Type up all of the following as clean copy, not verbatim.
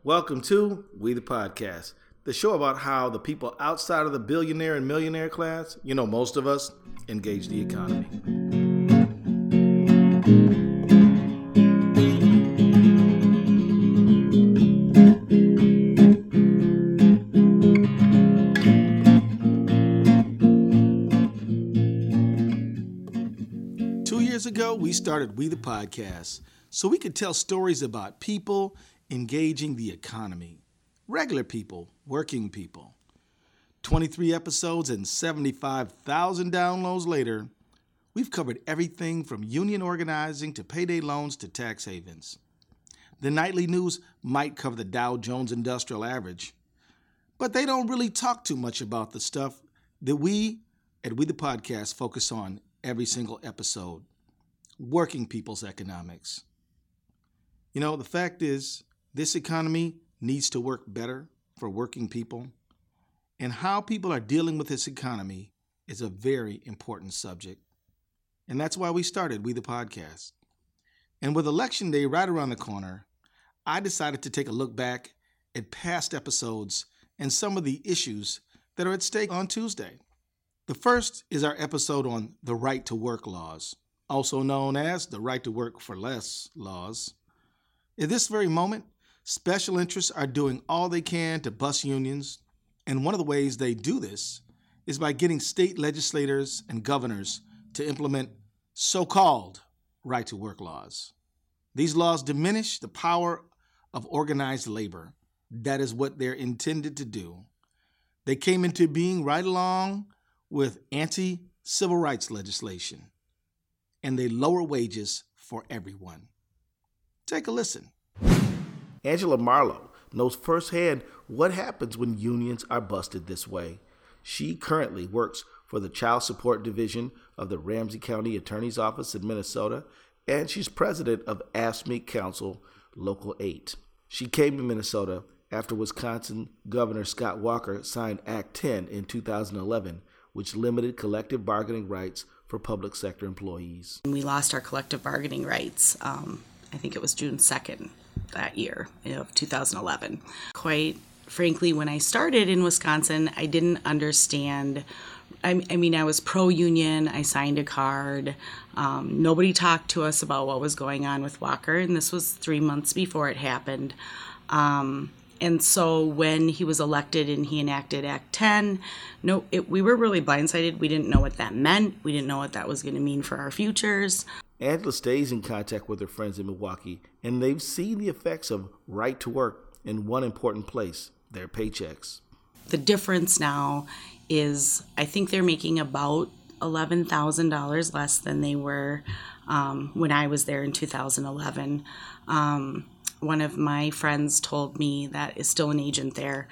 Welcome to We the Podcast, the show about how the people outside of the billionaire and millionaire class, most of us, engage the economy. Years ago, we started We the Podcast so we could tell stories about people engaging the economy. Regular people, working people. 23 episodes and 75,000 downloads later, we've covered everything from union organizing to payday loans to tax havens. The nightly news might cover the Dow Jones Industrial Average, but they don't really talk too much about the stuff that we at We the Podcast focus on every single episode. Working people's economics. The fact is, this economy needs to work better for working people, and how people are dealing with this economy is a very important subject. And that's why we started We the Podcast. And with Election Day right around the corner, I decided to take a look back at past episodes and some of the issues that are at stake on Tuesday. The first is our episode on the right to work laws, also known as the Right to Work for Less laws. At this very moment, special interests are doing all they can to bust unions, and one of the ways they do this is by getting state legislators and governors to implement so-called right to work laws. These laws diminish the power of organized labor. That is what they're intended to do. They came into being right along with anti-civil rights legislation, and they lower wages for everyone. Take a listen. Angela Marlowe knows firsthand what happens when unions are busted this way. She currently works for the Child Support Division of the Ramsey County Attorney's Office in Minnesota, and she's president of AFSCME Council Local 8. She came to Minnesota after Wisconsin Governor Scott Walker signed Act 10 in 2011, which limited collective bargaining rights for public sector employees. We lost our collective bargaining rights, I think it was June 2nd that year of 2011. Quite frankly, when I started in Wisconsin, I didn't understand. I was pro-union. I signed a card. Nobody talked to us about what was going on with Walker, and this was 3 months before it happened. And so when he was elected and he enacted Act 10, we were really blindsided. We didn't know what that meant. We didn't know what that was going to mean for our futures. Angela stays in contact with her friends in Milwaukee, and they've seen the effects of right to work in one important place, their paychecks. The difference now is I think they're making about $11,000 less than they were when I was there in 2011. One of my friends told me that is still an agent there.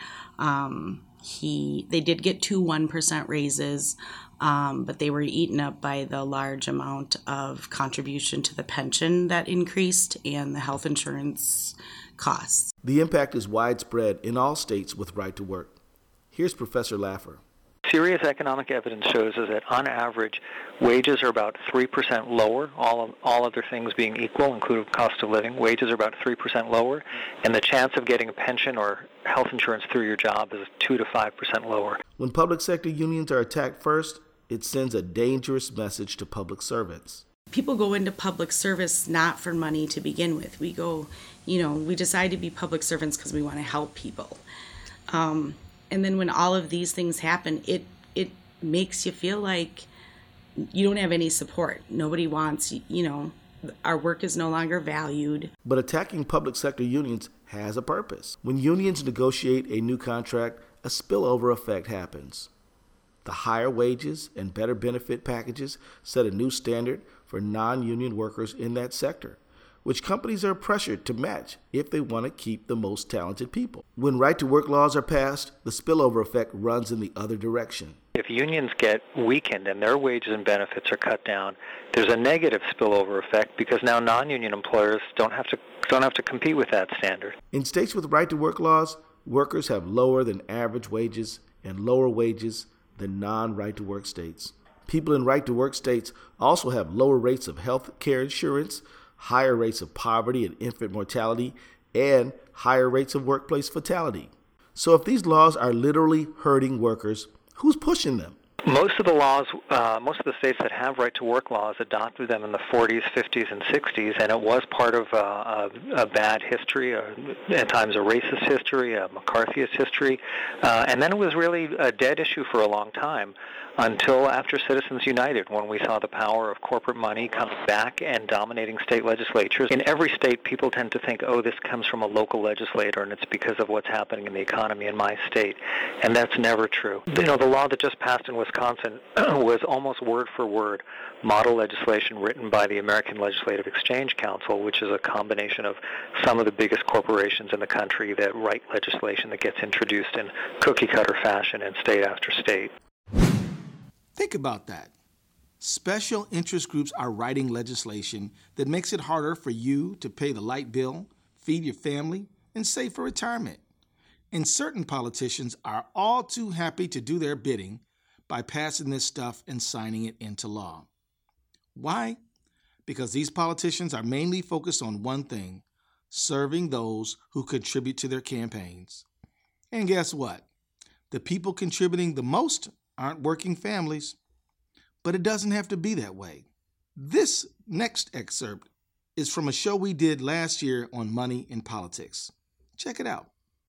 They did get 2 1% raises, but they were eaten up by the large amount of contribution to the pension that increased and the health insurance costs. The impact is widespread in all states with right to work. Here's Professor Laffer. Serious economic evidence shows us that on average, wages are about 3% lower, all other things being equal, including cost of living. Wages are about 3% lower, and the chance of getting a pension or health insurance through your job is 2 to 5% lower. When public sector unions are attacked first, it sends a dangerous message to public servants. People go into public service not for money to begin with. We decide to be public servants because we want to help people. And then when all of these things happen, it makes you feel like you don't have any support. Nobody wants, our work is no longer valued. But attacking public sector unions has a purpose. When unions negotiate a new contract, a spillover effect happens. The higher wages and better benefit packages set a new standard for non-union workers in that sector, which companies are pressured to match if they want to keep the most talented people. When right-to-work laws are passed, the spillover effect runs in the other direction. If unions get weakened and their wages and benefits are cut down, there's a negative spillover effect because now non-union employers don't have to compete with that standard. In states with right-to-work laws, workers have lower than average wages and lower wages than non-right-to-work states. People in right-to-work states also have lower rates of health care insurance, higher rates of poverty and infant mortality, and higher rates of workplace fatality. So if these laws are literally hurting workers, who's pushing them? Most of the laws, most of the states that have right-to-work laws adopted them in the 40s, 50s, and 60s, and it was part of a bad history, at times a racist history, a McCarthyist history, and then it was really a dead issue for a long time until after Citizens United, when we saw the power of corporate money coming back and dominating state legislatures. In every state, people tend to think, oh, this comes from a local legislator, and it's because of what's happening in the economy in my state, and that's never true. You know, the law that just passed in Wisconsin was almost word for word model legislation written by the American Legislative Exchange Council, which is a combination of some of the biggest corporations in the country that write legislation that gets introduced in cookie-cutter fashion in state after state. Think about that. Special interest groups are writing legislation that makes it harder for you to pay the light bill, feed your family, and save for retirement. And certain politicians are all too happy to do their bidding by passing this stuff and signing it into law. Why? Because these politicians are mainly focused on one thing: serving those who contribute to their campaigns. And guess what? The people contributing the most aren't working families. But it doesn't have to be that way. This next excerpt is from a show we did last year on money in politics. Check it out.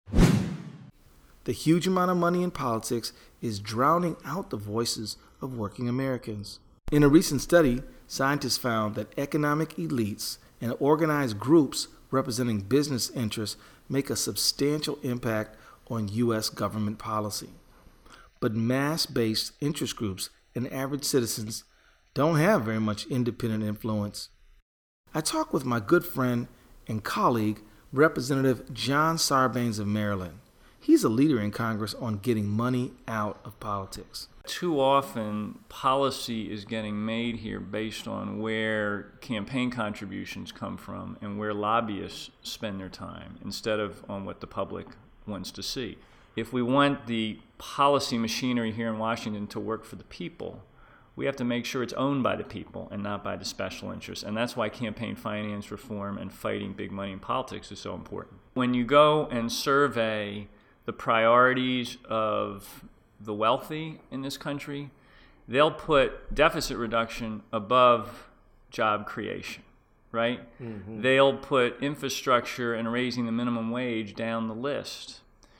The huge amount of money in politics is drowning out the voices of working Americans. In a recent study, scientists found that economic elites and organized groups representing business interests make a substantial impact on U.S. government policy. But mass-based interest groups and average citizens don't have very much independent influence. I talked with my good friend and colleague, Representative John Sarbanes of Maryland. He's a leader in Congress on getting money out of politics. Too often, policy is getting made here based on where campaign contributions come from and where lobbyists spend their time, instead of on what the public wants to see. If we want the policy machinery here in Washington to work for the people, we have to make sure it's owned by the people and not by the special interests. And that's why campaign finance reform and fighting big money in politics is so important. When you go and survey the priorities of the wealthy in this country, they'll put deficit reduction above job creation, right? Mm-hmm. They'll put infrastructure and raising the minimum wage down the list.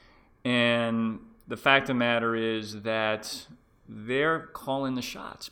And the fact of the matter is that they're calling the shots.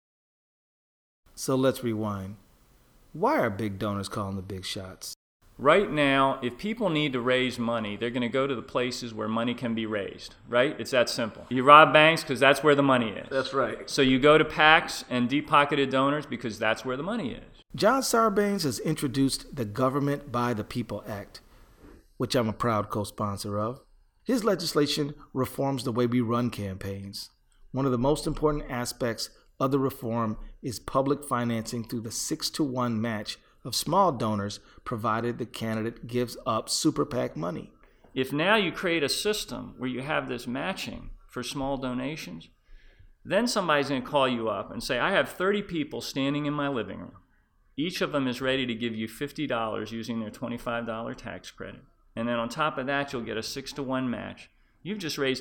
So let's rewind. Why are big donors calling the big shots? Right now, if people need to raise money, they're going to go to the places where money can be raised, right? It's that simple. You rob banks because that's where the money is. That's right. So you go to PACs and deep-pocketed donors because that's where the money is. John Sarbanes has introduced the Government by the People Act, which I'm a proud co-sponsor of. His legislation reforms the way we run campaigns. One of the most important aspects of the reform is public financing through the 6-to-1 match of small donors, provided the candidate gives up super PAC money. If now you create a system where you have this matching for small donations, then somebody's going to call you up and say, I have 30 people standing in my living room. Each of them is ready to give you $50 using their $25 tax credit. And then on top of that, you'll get a 6-to-1 match. You've just raised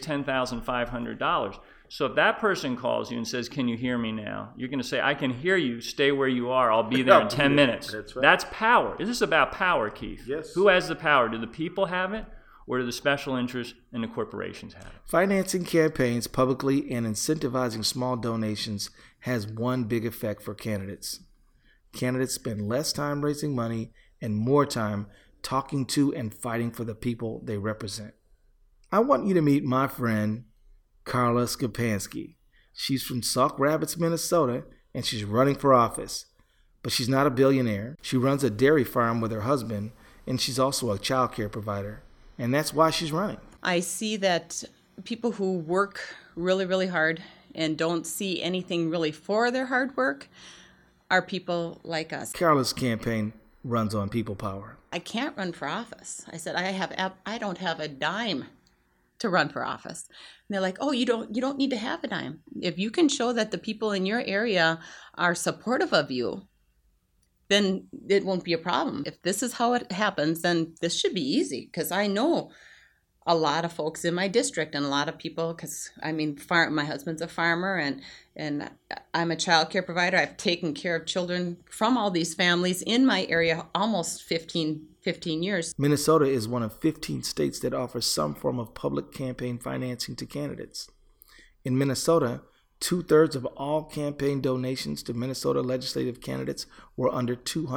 $10,500. So if that person calls you and says, can you hear me now? You're going to say, I can hear you. Stay where you are. I'll be there in 10 minutes. That's right. That's power. This is about power, Keith. Yes. Who has the power? Do the people have it, or do the special interests and the corporations have it? Financing campaigns publicly and incentivizing small donations has one big effect for candidates. Candidates spend less time raising money and more time talking to and fighting for the people they represent. I want you to meet my friend, Carla Skapansky. She's from Sauk Rapids, Minnesota, and she's running for office. But she's not a billionaire. She runs a dairy farm with her husband, and she's also a child care provider. And that's why she's running. I see that people who work really, really hard and don't see anything really for their hard work are people like us. Carla's campaign runs on people power. I can't run for office. I said, I don't have a dime to run for office. And they're like, oh, you don't need to have a dime. If you can show that the people in your area are supportive of you, then it won't be a problem. If this is how it happens, then this should be easy, because I know a lot of folks in my district and a lot of people, because my husband's a farmer and I'm a child care provider. I've taken care of children from all these families in my area almost 15 years. Minnesota is one of 15 states that offers some form of public campaign financing to candidates. In Minnesota, 2/3 of all campaign donations to Minnesota legislative candidates were under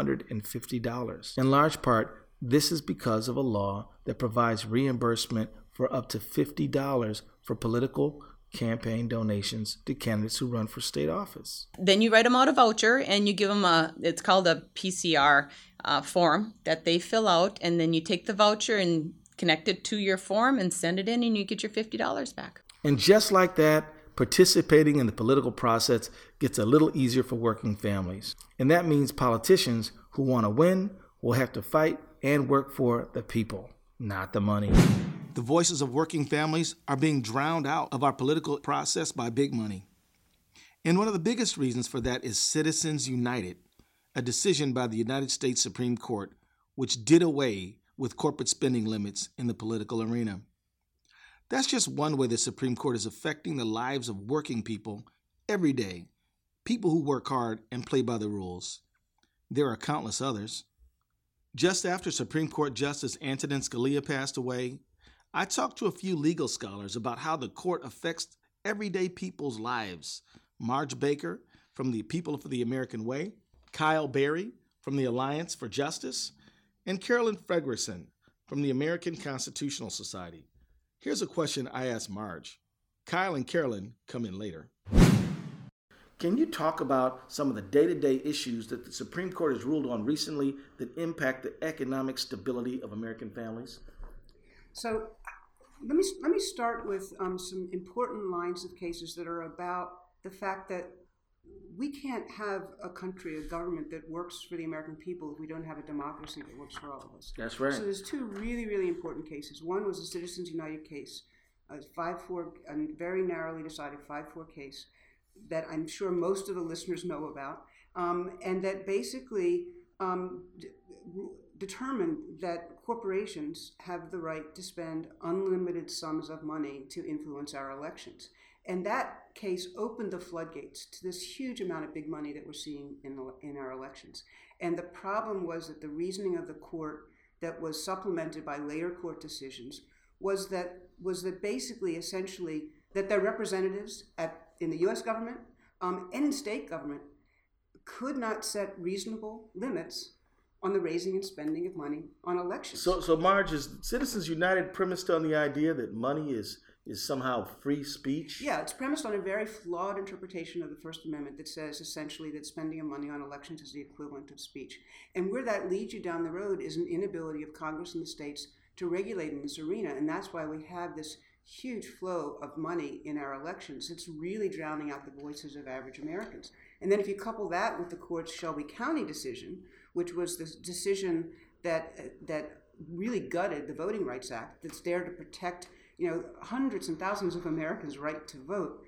$250. In large part, this is because of a law that provides reimbursement for up to $50 for political campaign donations to candidates who run for state office. Then you write them out a voucher and you give them it's called a PCR form that they fill out, and then you take the voucher and connect it to your form and send it in, and you get your $50 back. And just like that, participating in the political process gets a little easier for working families. And that means politicians who want to win will have to fight and work for the people, not the money. The voices of working families are being drowned out of our political process by big money. And one of the biggest reasons for that is Citizens United, a decision by the United States Supreme Court which did away with corporate spending limits in the political arena. That's just one way the Supreme Court is affecting the lives of working people every day, people who work hard and play by the rules. There are countless others. Just after Supreme Court Justice Antonin Scalia passed away, I talked to a few legal scholars about how the court affects everyday people's lives. Marge Baker from the People for the American Way, Kyle Berry from the Alliance for Justice, and Carolyn Fredrickson from the American Constitutional Society. Here's a question I asked Marge. Kyle and Carolyn come in later. Can you talk about some of the day-to-day issues that the Supreme Court has ruled on recently that impact the economic stability of American families? So let me start with some important lines of cases that are about the fact that we can't have a country, a government that works for the American people if we don't have a democracy that works for all of us. That's right. So there's two really, really important cases. One was the Citizens United case, a 5-4, a very narrowly decided 5-4 case that I'm sure most of the listeners know about, and that basically determined that corporations have the right to spend unlimited sums of money to influence our elections. And that case opened the floodgates to this huge amount of big money that we're seeing in our elections. And the problem was that the reasoning of the court that was supplemented by later court decisions was that basically, essentially, that their representatives in the U.S. government and in state government could not set reasonable limits on the raising and spending of money on elections. So Marge, is Citizens United premised on the idea that money is somehow free speech? Yeah, it's premised on a very flawed interpretation of the First Amendment that says essentially that spending of money on elections is the equivalent of speech. And where that leads you down the road is an inability of Congress and the states to regulate in this arena. And that's why we have this huge flow of money in our elections. It's really drowning out the voices of average Americans. And then if you couple that with the court's Shelby County decision, which was the decision that really gutted the Voting Rights Act, that's there to protect hundreds and thousands of Americans' right to vote,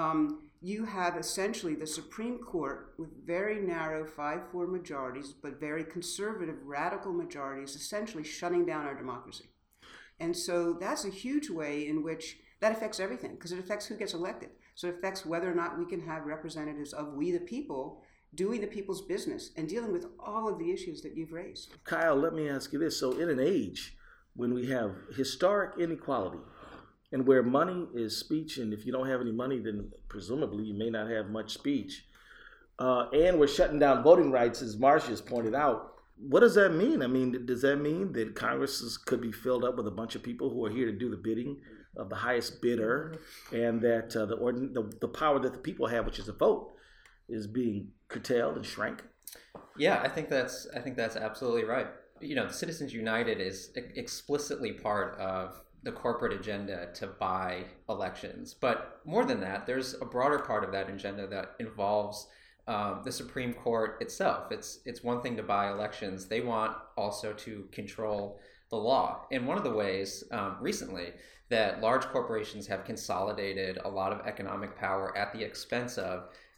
you have essentially the Supreme Court with very narrow 5-4 majorities, but very conservative, radical majorities, essentially shutting down our democracy. And so that's a huge way in which that affects everything, because it affects who gets elected. So it affects whether or not we can have representatives of we the people doing the people's business and dealing with all of the issues that you've raised. Kyle, let me ask you this. So in an age when we have historic inequality and where money is speech, and if you don't have any money, then presumably you may not have much speech, and we're shutting down voting rights, as Marcia has pointed out, what does that mean? I mean, does that mean that Congress could be filled up with a bunch of people who are here to do the bidding of the highest bidder, and that the power that the people have, which is a vote, is being curtailed and shrank? Yeah, I think that's absolutely right. The Citizens United is explicitly part of the corporate agenda to buy elections. But more than that, there's a broader part of that agenda that involves the Supreme Court itself. It's one thing to buy elections. They want also to control the law. And one of the ways recently that large corporations have consolidated a lot of economic power at the expense of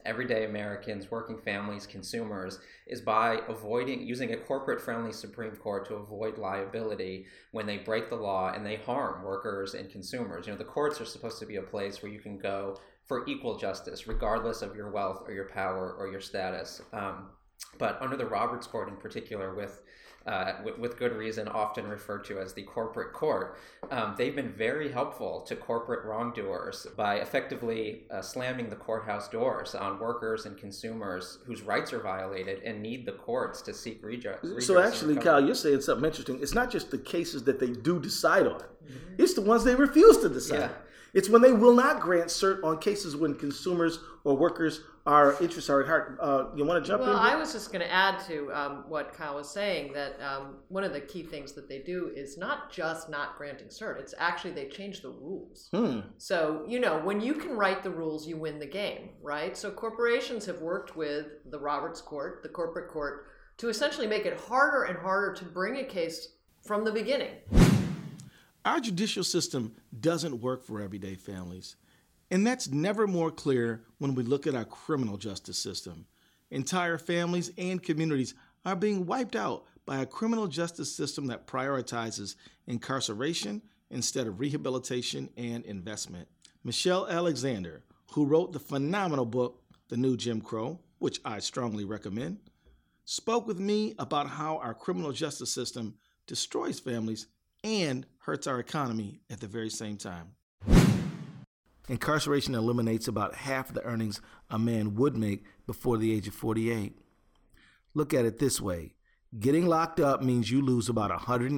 everyday Americans, working families, consumers, is by using a corporate-friendly Supreme Court to avoid liability when they break the law and they harm workers and consumers. The courts are supposed to be a place where you can go for equal justice, regardless of your wealth or your power or your status. But under the Roberts Court in particular, with good reason often referred to as the corporate court, they've been very helpful to corporate wrongdoers by effectively slamming the courthouse doors on workers and consumers whose rights are violated and need the courts to seek redress. So actually, Kyle, you're saying something interesting. It's not just the cases that they do decide on. It's the ones they refuse to decide. Yeah. It's when they will not grant cert on cases when consumers or workers' interests are at heart. You want to jump in? Well, I was just going to add to what Kyle was saying, that one of the key things that they do is not just not granting cert. It's actually they change the rules. So, when you can write the rules, you win the game, right? So corporations have worked with the Roberts Court, the corporate court, to essentially make it harder and harder to bring a case from the beginning. Our judicial system doesn't work for everyday families. And that's never more clear when we look at our criminal justice system. Entire families and communities are being wiped out by a criminal justice system that prioritizes incarceration instead of rehabilitation and investment. Michelle Alexander, who wrote the phenomenal book, The New Jim Crow, which I strongly recommend, spoke with me about how our criminal justice system destroys families and hurts our economy at the very same time. Incarceration eliminates about half the earnings a man would make before the age of 48. Look at it this way. Getting locked up means you lose about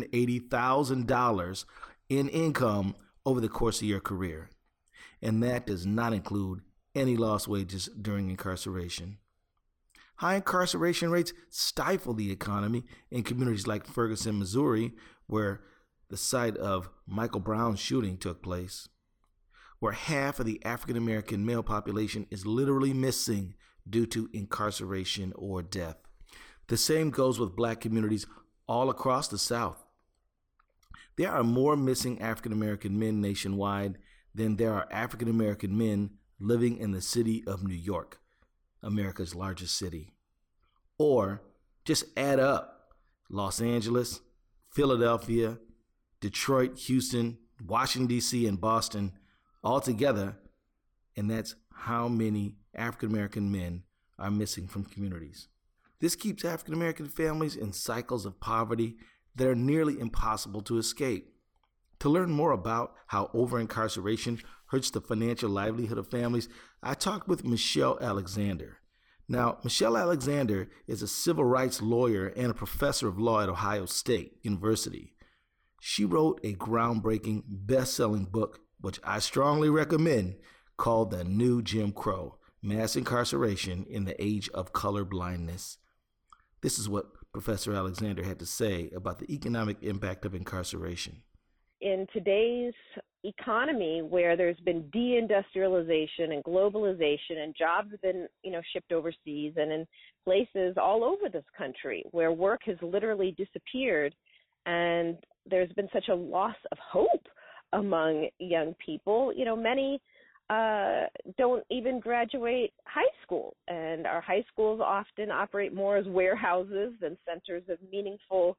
$180,000 in income over the course of your career. And that does not include any lost wages during incarceration. High incarceration rates stifle the economy in communities like Ferguson, Missouri, where the site of Michael Brown's shooting took place, where half of the African-American male population is literally missing due to incarceration or death. The same goes with black communities all across the South. There are more missing African-American men nationwide than there are African-American men living in the city of New York, America's largest city. Or just add up Los Angeles, Philadelphia, Detroit, Houston, Washington, D.C., and Boston all together, and that's how many African-American men are missing from communities. This keeps African-American families in cycles of poverty that are nearly impossible to escape. To learn more about how over-incarceration hurts the financial livelihood of families, I talked with Michelle Alexander. Now, Michelle Alexander is a civil rights lawyer and a professor of law at Ohio State University. She wrote a groundbreaking, best-selling book, which I strongly recommend, called The New Jim Crow, Mass Incarceration in the Age of Colorblindness. This is what Professor Alexander had to say about the economic impact of incarceration. In today's economy, where there's been deindustrialization and globalization, and jobs have been, shipped overseas, and in places all over this country where work has literally disappeared, and there's been such a loss of hope among young people. Many don't even graduate high school, and our high schools often operate more as warehouses than centers of meaningful,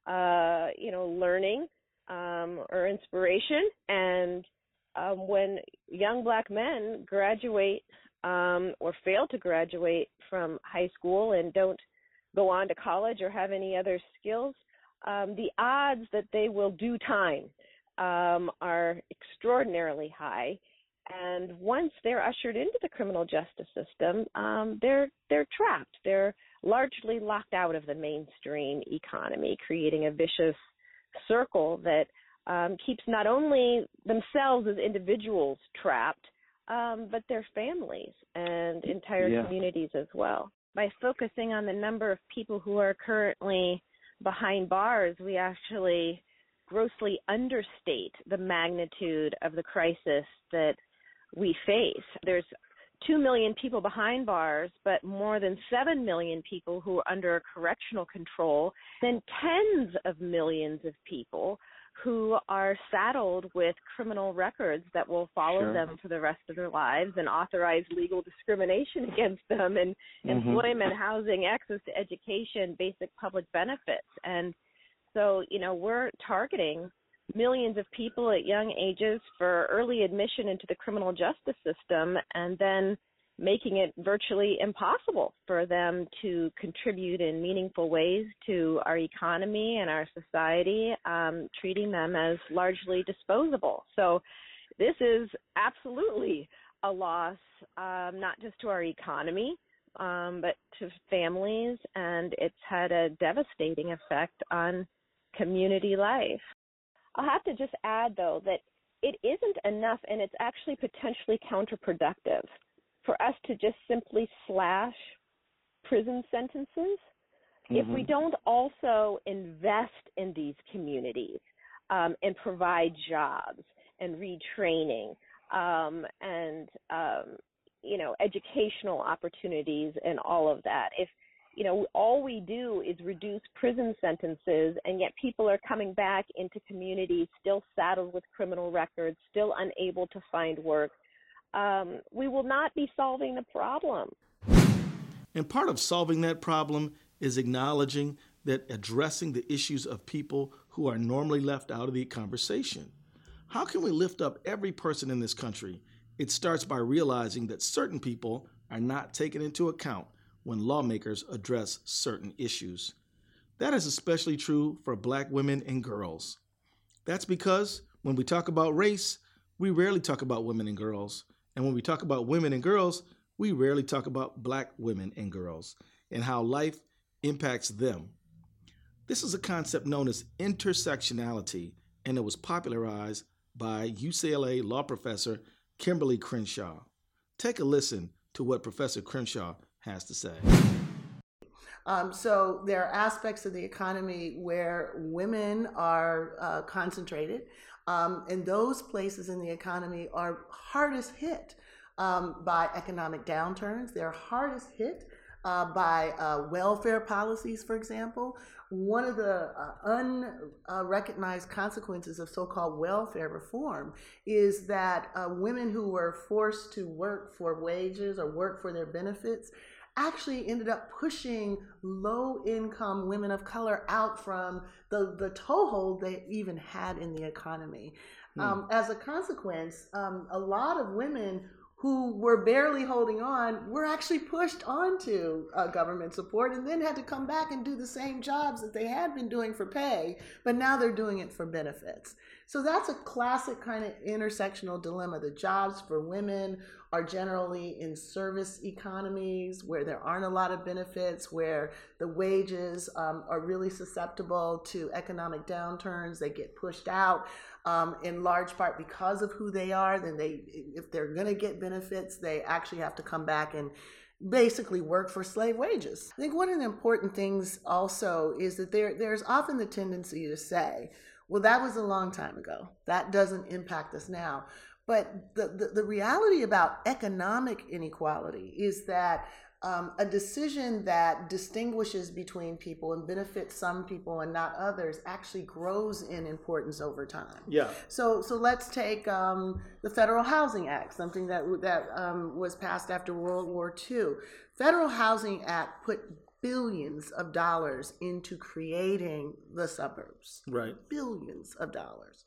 learning or inspiration. And when young black men graduate or fail to graduate from high school and don't go on to college or have any other skills, the odds that they will do time are extraordinarily high. And once they're ushered into the criminal justice system, they're trapped. They're largely locked out of the mainstream economy, creating a vicious circle that keeps not only themselves as individuals trapped, but their families and entire communities as well. By focusing on the number of people who are currently behind bars, we actually grossly understate the magnitude of the crisis that we face. There's 2 million people behind bars, but more than 7 million people who are under correctional control, then tens of millions of people who are saddled with criminal records that will follow them for the rest of their lives and authorize legal discrimination against them in employment, housing, access to education, basic public benefits. And so, we're targeting millions of people at young ages for early admission into the criminal justice system, and then making it virtually impossible for them to contribute in meaningful ways to our economy and our society, treating them as largely disposable. So this is absolutely a loss, not just to our economy, but to families, and it's had a devastating effect on community life. I'll have to just add, though, that it isn't enough, and it's actually potentially counterproductive for us to just simply slash prison sentences if we don't also invest in these communities and provide jobs and retraining and educational opportunities and all of that. If all we do is reduce prison sentences, and yet people are coming back into communities still saddled with criminal records, still unable to find work, we will not be solving the problem. And part of solving that problem is acknowledging that addressing the issues of people who are normally left out of the conversation. How can we lift up every person in this country? It starts by realizing that certain people are not taken into account when lawmakers address certain issues. That is especially true for Black women and girls. That's because when we talk about race, we rarely talk about women and girls. And when we talk about women and girls, we rarely talk about Black women and girls and how life impacts them. This is a concept known as intersectionality, and it was popularized by UCLA law professor Kimberly Crenshaw. Take a listen to what Professor Crenshaw has to say. So there are aspects of the economy where women are concentrated, and those places in the economy are hardest hit by economic downturns. They're hardest hit by welfare policies, for example. One of the unrecognized consequences of so-called welfare reform is that women who were forced to work for wages or work for their benefits actually ended up pushing low-income women of color out from the toehold they even had in the economy. As a consequence, a lot of women who were barely holding on were actually pushed onto government support and then had to come back and do the same jobs that they had been doing for pay, but now they're doing it for benefits. So that's a classic kind of intersectional dilemma. The jobs for women are generally in service economies where there aren't a lot of benefits, where the wages are really susceptible to economic downturns. They get pushed out in large part because of who they are. Then if they're going to get benefits, they actually have to come back and basically work for slave wages. I think one of the important things also is that there's often the tendency to say, well, that was a long time ago. That doesn't impact us now. But the reality about economic inequality is that a decision that distinguishes between people and benefits some people and not others actually grows in importance over time. Yeah. So let's take the Federal Housing Act, something that was passed after World War II. Federal Housing Act put billions of dollars into creating the suburbs. Right. Billions of dollars.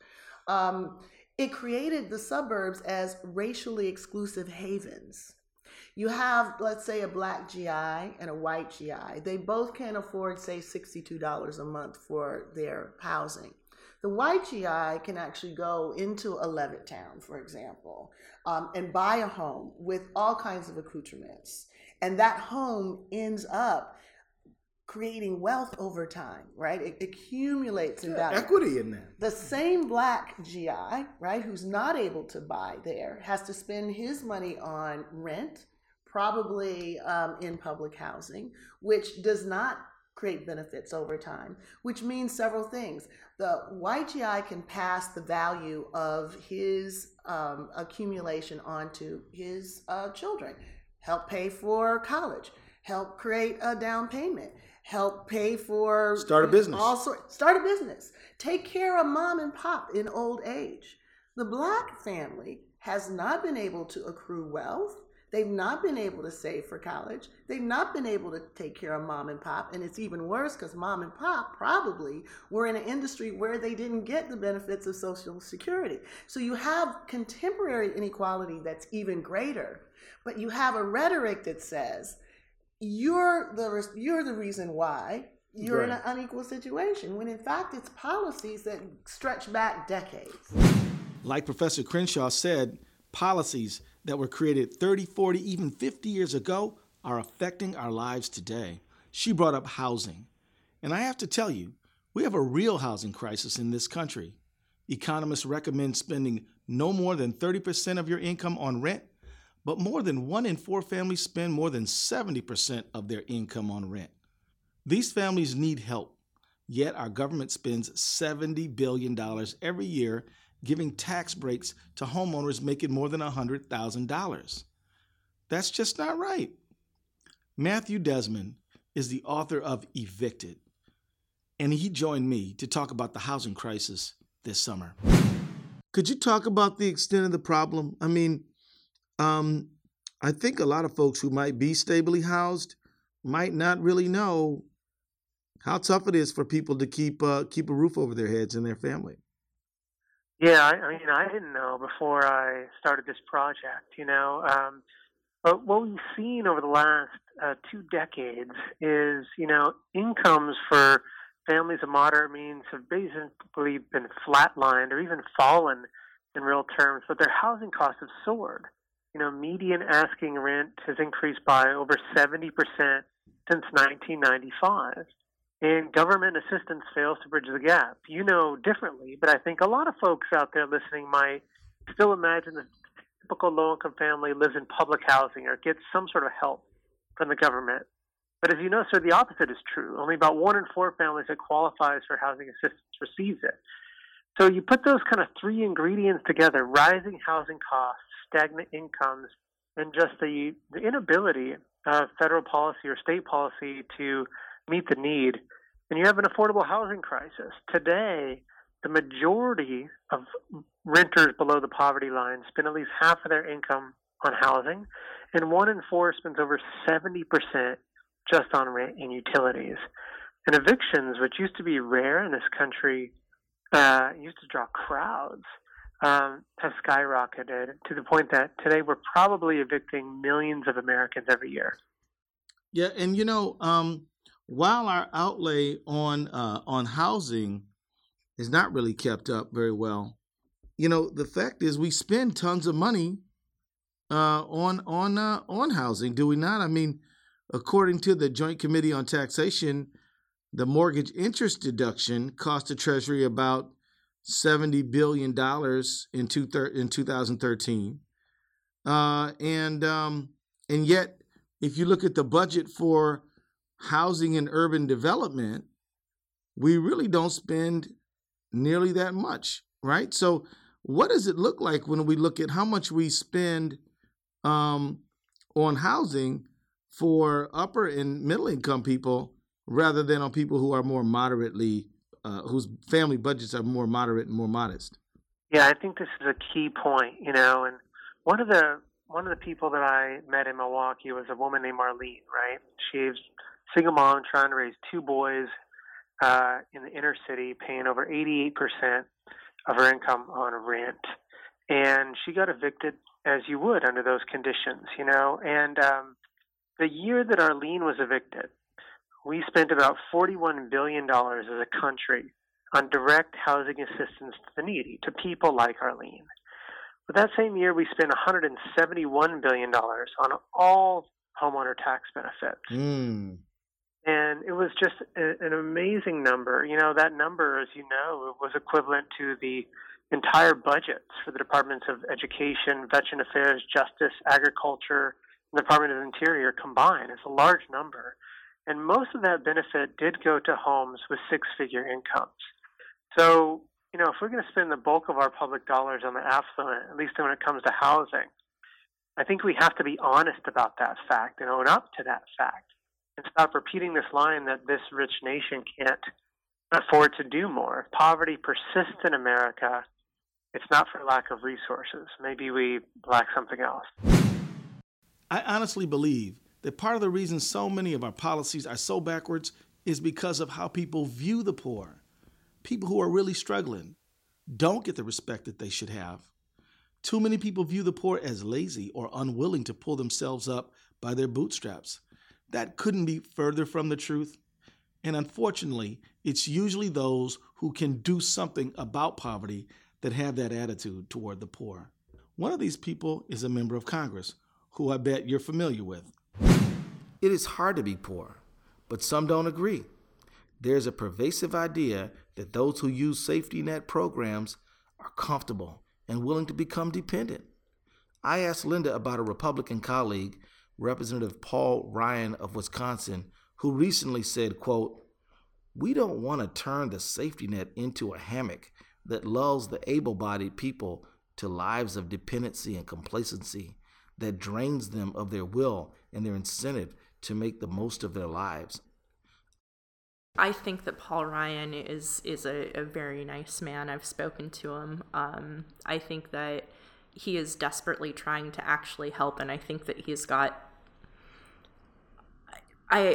It created the suburbs as racially exclusive havens. You have, let's say, a Black GI and a white GI. They both can afford, say, $62 a month for their housing. The white GI can actually go into a Levittown, for example, and buy a home with all kinds of accoutrements. And that home ends up creating wealth over time, right? It accumulates in value. Equity in that. The same Black GI, right, who's not able to buy there, has to spend his money on rent, probably in public housing, which does not create benefits over time, which means several things. The white GI can pass the value of his accumulation onto his children, help pay for college, help create a down payment, help pay for start a business. Start a business. Take care of mom and pop in old age. The Black family has not been able to accrue wealth. They've not been able to save for college. They've not been able to take care of mom and pop. And it's even worse because mom and pop probably were in an industry where they didn't get the benefits of Social Security. So you have contemporary inequality that's even greater. But you have a rhetoric that says, you're the reason why you're in an unequal situation, when in fact it's policies that stretch back decades. Like Professor Crenshaw said, policies that were created 30, 40, even 50 years ago are affecting our lives today. She brought up housing. And I have to tell you, we have a real housing crisis in this country. Economists recommend spending no more than 30% of your income on rent, but more than 1 in 4 families spend more than 70% of their income on rent. These families need help, yet our government spends $70 billion every year giving tax breaks to homeowners making more than $100,000. That's just not right. Matthew Desmond is the author of Evicted, and he joined me to talk about the housing crisis this summer. Could you talk about the extent of the problem? I mean, I think a lot of folks who might be stably housed might not really know how tough it is for people to keep a roof over their heads and their family. Yeah, I mean, I didn't know before I started this project, but what we've seen over the last 2 decades is, incomes for families of moderate means have basically been flatlined or even fallen in real terms, but their housing costs have soared. Median asking rent has increased by over 70% since 1995. And government assistance fails to bridge the gap. Differently, but I think a lot of folks out there listening might still imagine the typical low-income family lives in public housing or gets some sort of help from the government. But as you know, sir, the opposite is true. Only about 1 in 4 families that qualifies for housing assistance receives it. So you put those kind of 3 ingredients together: rising housing costs, stagnant incomes, and just the inability of federal policy or state policy to meet the need, and you have an affordable housing crisis. Today, the majority of renters below the poverty line spend at least half of their income on housing, and 1 in 4 spends over 70% just on rent and utilities. And evictions, which used to be rare in this country, used to draw crowds, have skyrocketed to the point that today we're probably evicting millions of Americans every year. Yeah, and while our outlay on housing is not really kept up very well, the fact is we spend tons of money on housing, do we not? I mean, according to the Joint Committee on Taxation, the mortgage interest deduction cost the Treasury about $70 billion in 2013, and yet, if you look at the budget for housing and urban development, we really don't spend nearly that much, right? So what does it look like when we look at how much we spend on housing for upper and middle income people rather than on people who are more moderately, whose family budgets are more moderate and more modest? Yeah, I think this is a key point, and one of the people that I met in Milwaukee was a woman named Marlene, right? She's single mom trying to raise 2 boys in the inner city, paying over 88% of her income on rent. And she got evicted as you would under those conditions, And the year that Arlene was evicted, we spent about $41 billion as a country on direct housing assistance to the needy, to people like Arlene. But that same year, we spent $171 billion on all homeowner tax benefits. And it was just an amazing number. That number, as you know, was equivalent to the entire budgets for the Departments of Education, Veteran Affairs, Justice, Agriculture, and the Department of Interior combined. It's a large number. And most of that benefit did go to homes with 6-figure incomes. So, if we're going to spend the bulk of our public dollars on the affluent, at least when it comes to housing, I think we have to be honest about that fact and own up to that fact and stop repeating this line that this rich nation can't afford to do more. If poverty persists in America, it's not for lack of resources. Maybe we lack something else. I honestly believe that part of the reason so many of our policies are so backwards is because of how people view the poor. People who are really struggling don't get the respect that they should have. Too many people view the poor as lazy or unwilling to pull themselves up by their bootstraps. That couldn't be further from the truth. And unfortunately, it's usually those who can do something about poverty that have that attitude toward the poor. One of these people is a member of Congress, who I bet you're familiar with. It is hard to be poor, but some don't agree. There's a pervasive idea that those who use safety net programs are comfortable and willing to become dependent. I asked Linda about a Republican colleague, Representative Paul Ryan of Wisconsin, who recently said, quote, "We don't want to turn the safety net into a hammock that lulls the able-bodied people to lives of dependency and complacency that drains them of their will and their incentive to make the most of their lives." I think that Paul Ryan is a very nice man. I've spoken to him. I think that he is desperately trying to actually help, and I think that he's got... I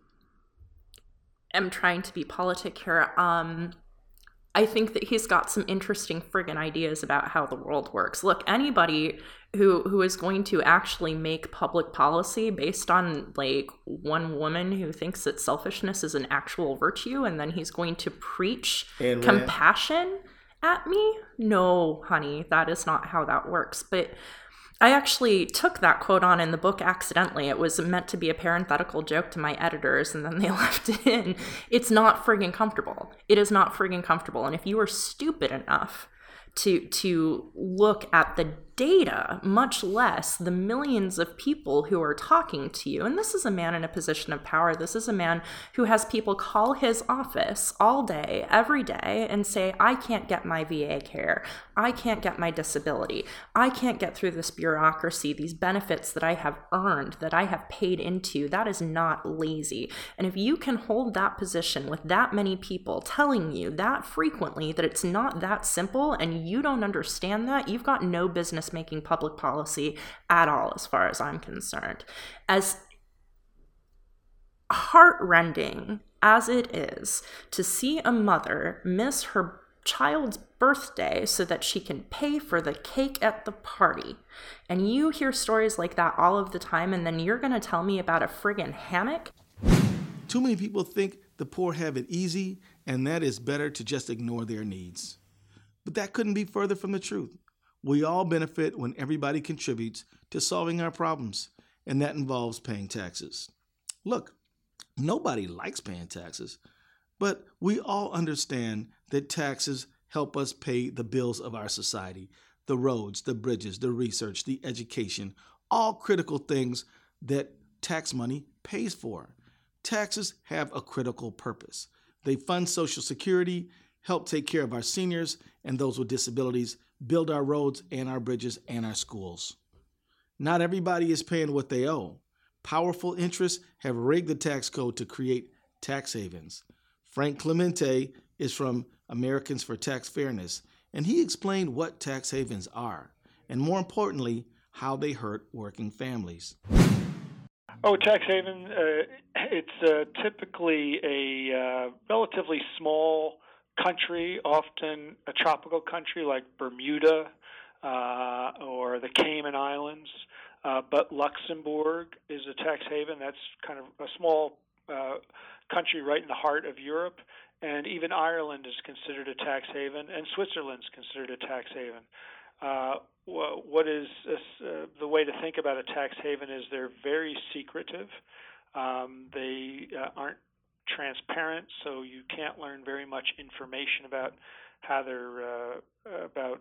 am trying to be politic here. I think that he's got some interesting friggin' ideas about how the world works. Look, anybody who is going to actually make public policy based on like one woman who thinks that selfishness is an actual virtue, and then he's going to preach compassion at me? No, honey, that is not how that works. But I actually took that quote on in the book accidentally. It was meant to be a parenthetical joke to my editors, and then they left it in. It's not friggin' comfortable. It is not friggin' comfortable. And if you are stupid enough to look at the data, much less the millions of people who are talking to you. And this is a man in a position of power. This is a man who has people call his office all day, every day, and say, I can't get my VA care. I can't get my disability. I can't get through this bureaucracy, these benefits that I have earned, that I have paid into. That is not lazy. And if you can hold that position with that many people telling you that frequently, that it's not that simple, and you don't understand that, you've got no business making public policy at all, as far as I'm concerned. As heartrending as it is to see a mother miss her child's birthday so that she can pay for the cake at the party, and you hear stories like that all of the time, and then you're going to tell me about a friggin' hammock? Too many people think the poor have it easy, and that it's better to just ignore their needs. But that couldn't be further from the truth. We all benefit when everybody contributes to solving our problems, and that involves paying taxes. Look, nobody likes paying taxes, but we all understand that taxes help us pay the bills of our society, the roads, the bridges, the research, the education, all critical things that tax money pays for. Taxes have a critical purpose. They fund Social Security, help take care of our seniors and those with disabilities, build our roads and our bridges and our schools. Not everybody is paying what they owe. Powerful interests have rigged the tax code to create tax havens. Frank Clemente is from Americans for Tax Fairness, and he explained what tax havens are, and more importantly, how they hurt working families. Oh, tax haven, it's typically a relatively small country, often a tropical country like Bermuda or the Cayman Islands, but Luxembourg is a tax haven. That's kind of a small country right in the heart of Europe, and even Ireland is considered a tax haven, and Switzerland's considered a tax haven. What is the way to think about a tax haven is they're very secretive. They aren't transparent, so you can't learn very much information about how they're about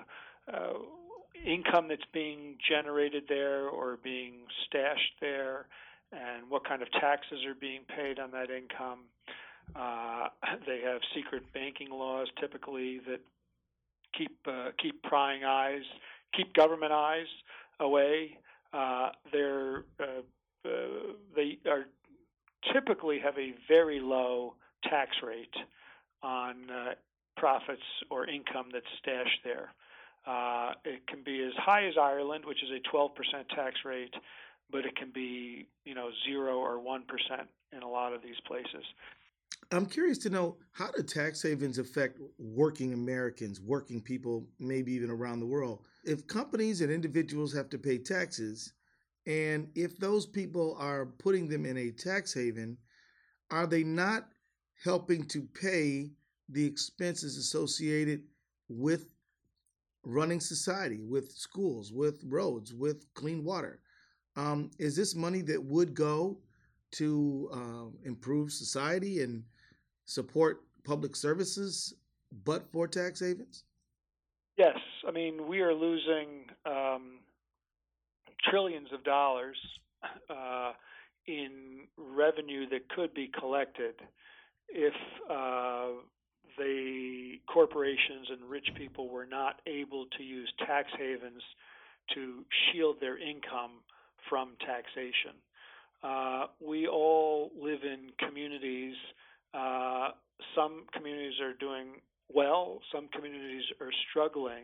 income that's being generated there or being stashed there, and what kind of taxes are being paid on that income. They have secret banking laws typically that keep prying eyes, keep government eyes away. They are typically have a very low tax rate on profits or income that's stashed there. It can be as high as Ireland, which is a 12% tax rate, but it can be 0 or 1% in a lot of these places. I'm curious to know, how do tax havens affect working Americans, working people, maybe even around the world? If companies and individuals have to pay taxes, and if those people are putting them in a tax haven, are they not helping to pay the expenses associated with running society, with schools, with roads, with clean water? Is this money that would go to improve society and support public services, but for tax havens? Yes. I mean, we are losing trillions of dollars in revenue that could be collected if the corporations and rich people were not able to use tax havens to shield their income from taxation. We all live in communities. Some communities are doing well, some communities are struggling,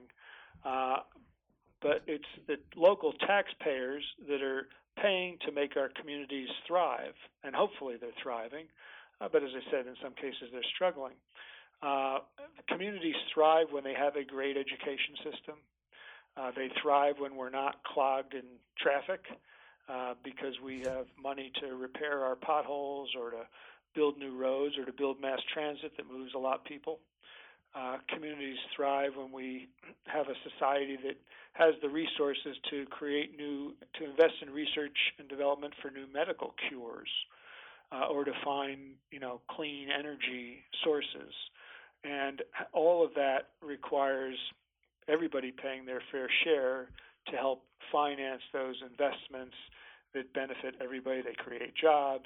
but it's the local taxpayers that are paying to make our communities thrive, and hopefully they're thriving, but as I said, in some cases they're struggling. Communities thrive when they have a great education system. They thrive when we're not clogged in traffic because we have money to repair our potholes or to build new roads or to build mass transit that moves a lot of people. Communities thrive when we have a society that has the resources to to invest in research and development for new medical cures, or to find, clean energy sources. And all of that requires everybody paying their fair share to help finance those investments that benefit everybody. They create jobs.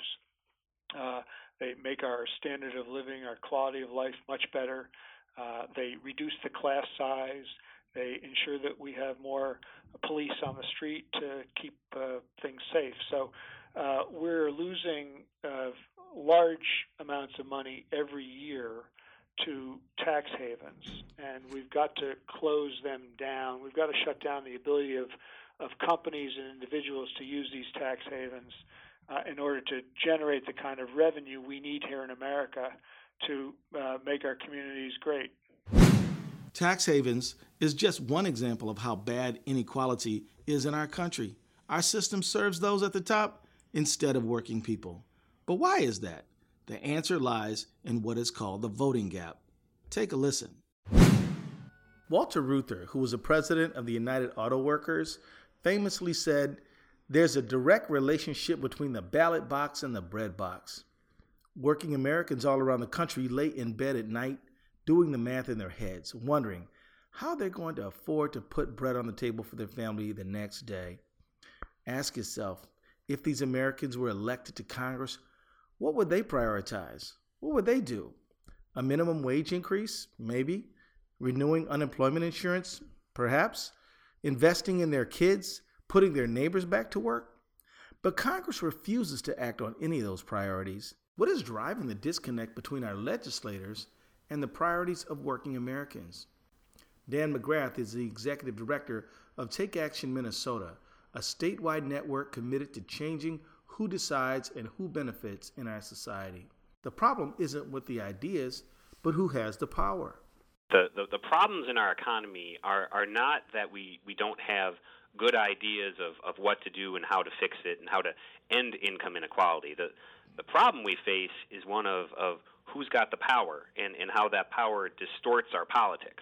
They make our standard of living, our quality of life much better. They reduce the class size. They ensure that we have more police on the street to keep things safe. So we're losing large amounts of money every year to tax havens, and we've got to close them down. We've got to shut down the ability of companies and individuals to use these tax havens in order to generate the kind of revenue we need here in America to make our communities great. Tax havens is just one example of how bad inequality is in our country. Our system serves those at the top instead of working people. But why is that? The answer lies in what is called the voting gap. Take a listen. Walter Reuther, who was the president of the United Auto Workers, famously said, "There's a direct relationship between the ballot box and the bread box." Working Americans all around the country lay in bed at night doing the math in their heads, wondering how they're going to afford to put bread on the table for their family the next day. Ask yourself, if these Americans were elected to Congress, what would they prioritize? What would they do? A minimum wage increase? Maybe. Renewing unemployment insurance? Perhaps. Investing in their kids? Putting their neighbors back to work? But Congress refuses to act on any of those priorities. What is driving the disconnect between our legislators and the priorities of working Americans? Dan McGrath is the executive director of Take Action Minnesota, a statewide network committed to changing who decides and who benefits in our society. The problem isn't with the ideas, but who has the power. The problems in our economy are not that we don't have good ideas of what to do and how to fix it and how to end income inequality. The problem we face is one of who's got the power and how that power distorts our politics.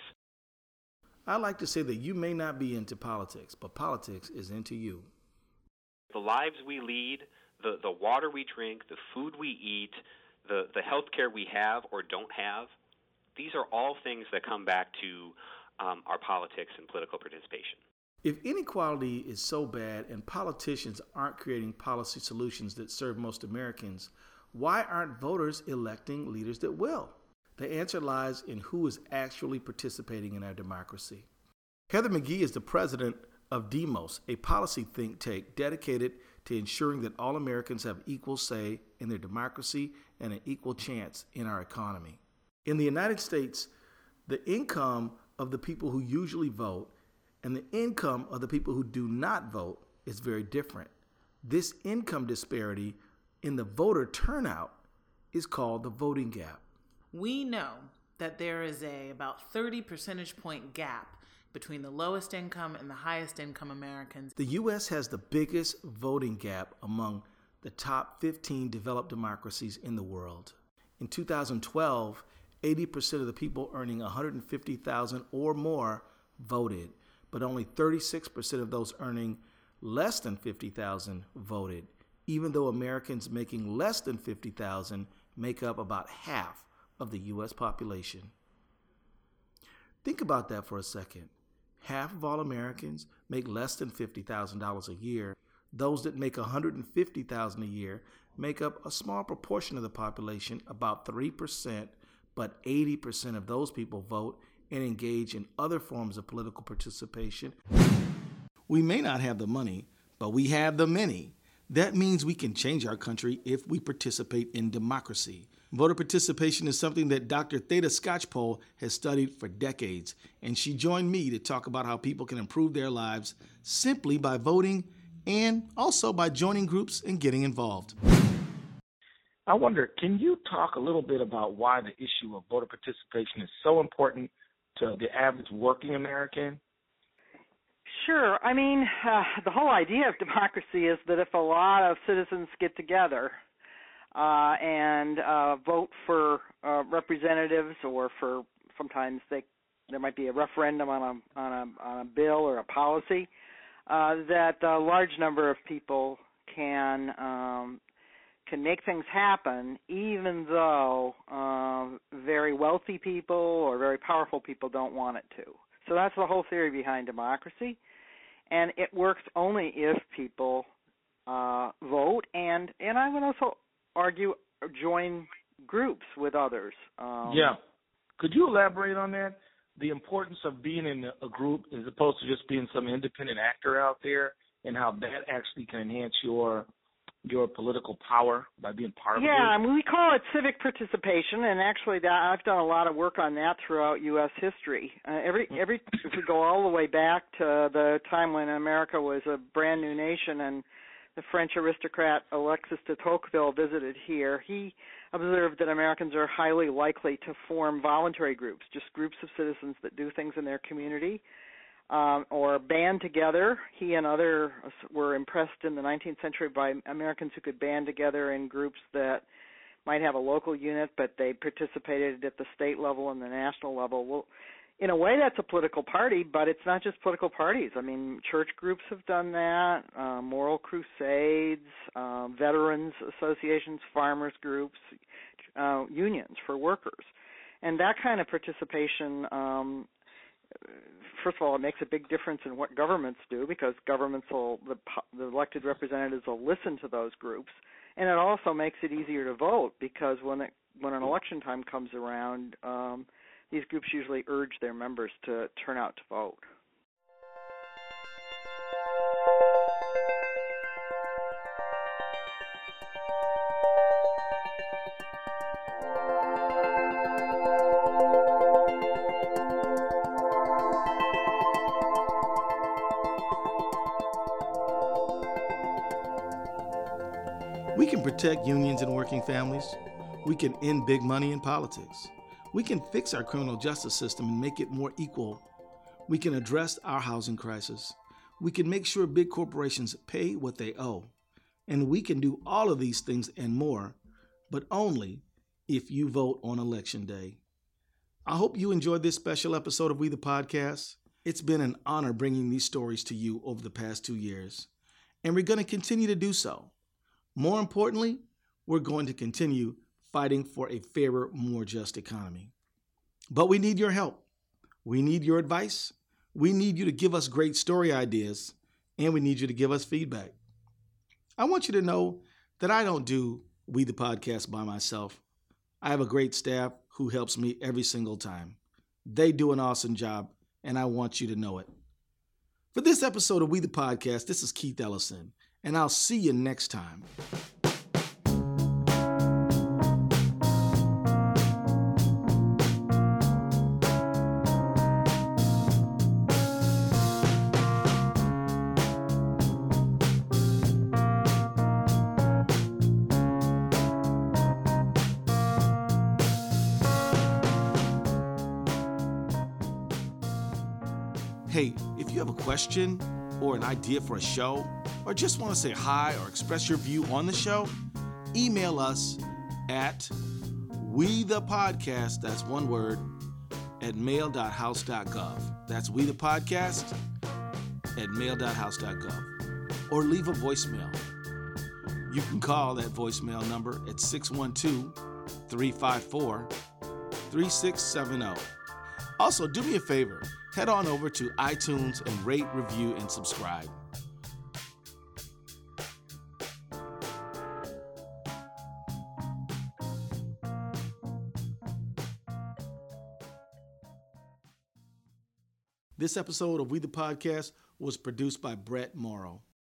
I like to say that you may not be into politics, but politics is into you. The lives we lead, the water we drink, the food we eat, the health care we have or don't have, these are all things that come back to our politics and political participation. If inequality is so bad and politicians aren't creating policy solutions that serve most Americans, why aren't voters electing leaders that will? The answer lies in who is actually participating in our democracy. Heather McGhee is the president of Demos, a policy think tank dedicated to ensuring that all Americans have equal say in their democracy and an equal chance in our economy. In the United States, the income of the people who usually vote and the income of the people who do not vote is very different. This income disparity in the voter turnout is called the voting gap. We know that there is about 30 percentage point gap between the lowest income and the highest income Americans. The U.S. has the biggest voting gap among the top 15 developed democracies in the world. In 2012, 80% of the people earning $150,000 or more voted, but only 36% of those earning less than $50,000 voted, even though Americans making less than $50,000 make up about half of the U.S. population. Think about that for a second. Half of all Americans make less than $50,000 a year. Those that make $150,000 a year make up a small proportion of the population, about 3%, but 80% of those people vote and engage in other forms of political participation. We may not have the money, but we have the many. That means we can change our country if we participate in democracy. Voter participation is something that Dr. Theda Skocpol has studied for decades, and she joined me to talk about how people can improve their lives simply by voting and also by joining groups and getting involved. I wonder, can you talk a little bit about why the issue of voter participation is so important to the average working American? Sure. I mean, the whole idea of democracy is that if a lot of citizens get together and vote for representatives, or for sometimes there might be a referendum on a bill or a policy, that a large number of people can make things happen, even though very wealthy people or very powerful people don't want it to. So that's the whole theory behind democracy, and it works only if people vote, and I would also argue join groups with others. Yeah. Could you elaborate on that? The importance of being in a group as opposed to just being some independent actor out there, and how that actually can enhance your political power by being part of it? Yeah, I mean, we call it civic participation, and actually I've done a lot of work on that throughout U.S. history. If we go all the way back to the time when America was a brand new nation and the French aristocrat Alexis de Tocqueville visited here, he observed that Americans are highly likely to form voluntary groups, just groups of citizens that do things in their community, or band together. He and others were impressed in the 19th century by Americans who could band together in groups that might have a local unit, but they participated at the state level and the national level. Well, in a way, that's a political party, but it's not just political parties. I mean, church groups have done that, moral crusades, veterans associations, farmers groups, unions for workers. And that kind of participation, first of all, it makes a big difference in what governments do, because governments the elected representatives will listen to those groups. And it also makes it easier to vote, because when an election time comes around, these groups usually urge their members to turn out to vote. We can protect unions and working families. We can end big money in politics. We can fix our criminal justice system and make it more equal. We can address our housing crisis. We can make sure big corporations pay what they owe. And we can do all of these things and more, but only if you vote on Election Day. I hope you enjoyed this special episode of We the Podcast. It's been an honor bringing these stories to you over the past 2 years, and we're going to continue to do so. More importantly, we're going to continue fighting for a fairer, more just economy. But we need your help. We need your advice. We need you to give us great story ideas, and we need you to give us feedback. I want you to know that I don't do We the Podcast by myself. I have a great staff who helps me every single time. They do an awesome job, and I want you to know it. For this episode of We the Podcast, this is Keith Ellison, and I'll see you next time. Hey, if you have a question or an idea for a show, or just want to say hi or express your view on the show, email us at wethepodcast, that's one word, at mail.house.gov. That's wethepodcast at mail.house.gov. Or leave a voicemail. You can call that voicemail number at 612-354-3670. Also, do me a favor. Head on over to iTunes and rate, review, and subscribe. This episode of We the Podcast was produced by Brett Morrow.